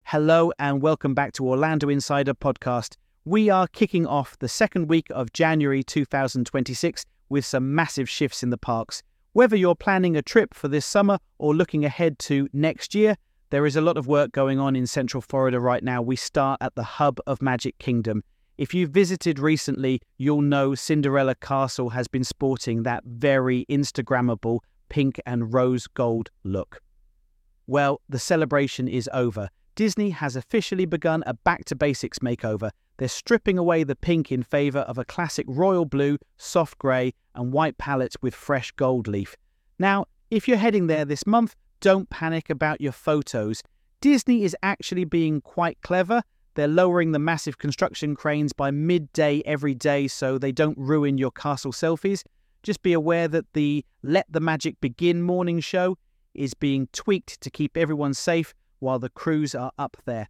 Hello and welcome back to Orlando Insider Podcast. We are kicking off the second week of January 2026 with some massive shifts in the parks. Whether you're planning a trip for this summer or looking ahead to next year, there is a lot of work going on in Central Florida right now. We start at the hub of Magic Kingdom. If you've visited recently, you'll know Cinderella Castle has been sporting that very Instagrammable pink and rose gold look. Well, the celebration is over. Disney has officially begun a back-to-basics makeover. They're stripping away the pink in favour of a classic royal blue, soft grey and white palette with fresh gold leaf. Now, if you're heading there this month, don't panic about your photos. Disney is actually being quite clever. They're lowering the massive construction cranes by midday every day so they don't ruin your castle selfies. Just be aware that the Let the Magic Begin morning show is being tweaked to keep everyone safe while the crews are up there.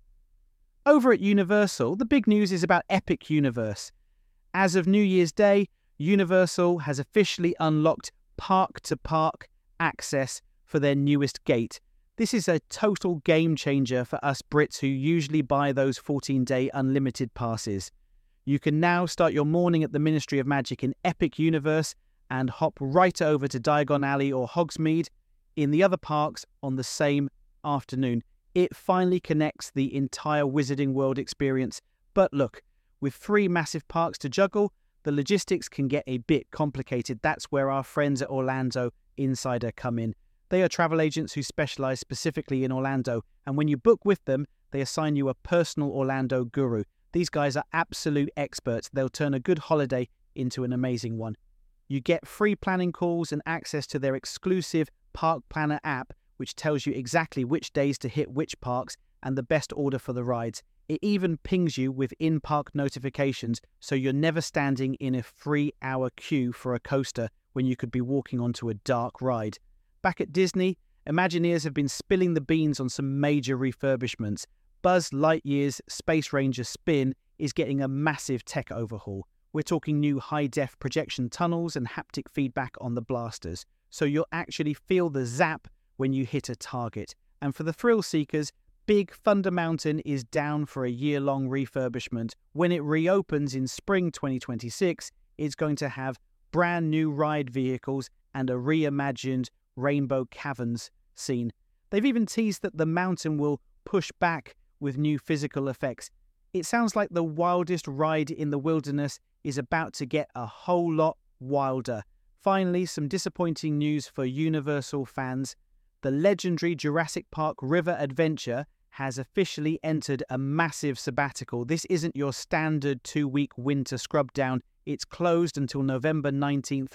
Over at Universal, the big news is about Epic Universe. As of New Year's Day, Universal has officially unlocked park-to-park access for their newest gate. This is a total game changer for us Brits who usually buy those 14-day unlimited passes. You can now start your morning at the Ministry of Magic in Epic Universe and hop right over to Diagon Alley or Hogsmeade in the other parks on the same afternoon. It finally connects the entire Wizarding World experience. But look, with 3 massive parks to juggle, the logistics can get a bit complicated. That's where our friends at Orlando Insider come in. They are travel agents who specialise specifically in Orlando, and when you book with them, they assign you a personal Orlando guru. These guys are absolute experts. They'll turn a good holiday into an amazing one. You get free planning calls and access to their exclusive Park Planner app, which tells you exactly which days to hit which parks and the best order for the rides. It even pings you with in-park notifications, so you're never standing in a 3-hour queue for a coaster when you could be walking onto a dark ride. Back at Disney, Imagineers have been spilling the beans on some major refurbishments. Buzz Lightyear's Space Ranger Spin is getting a massive tech overhaul. We're talking new high-def projection tunnels and haptic feedback on the blasters, so you'll actually feel the zap when you hit a target. And for the thrill seekers, Big Thunder Mountain is down for a year-long refurbishment. When it reopens in spring 2026, it's going to have brand new ride vehicles and a reimagined Rainbow Caverns scene. They've even teased that the mountain will push back with new physical effects. It sounds like the wildest ride in the wilderness is about to get a whole lot wilder. Finally, some disappointing news for Universal fans. The legendary Jurassic Park River Adventure has officially entered a massive sabbatical. This isn't your standard 2-week winter scrub down. It's closed until November 19th,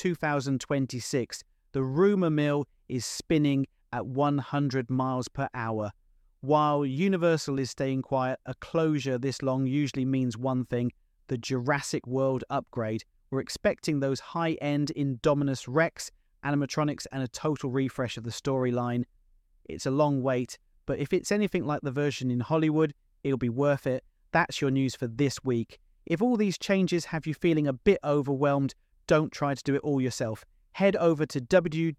2026. The rumour mill is spinning at 100 miles per hour. While Universal is staying quiet, a closure this long usually means one thing: the Jurassic World upgrade. We're expecting those high-end Indominus Rex animatronics and a total refresh of the storyline. It's a long wait, but if it's anything like the version in Hollywood, it'll be worth it. That's your news for this week. If all these changes have you feeling a bit overwhelmed, don't try to do it all yourself. Head over to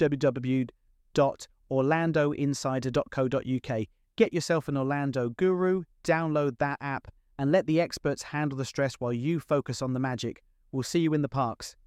www.orlandoinsider.co.uk. Get yourself an Orlando guru, download that app, and let the experts handle the stress while you focus on the magic. We'll see you in the parks.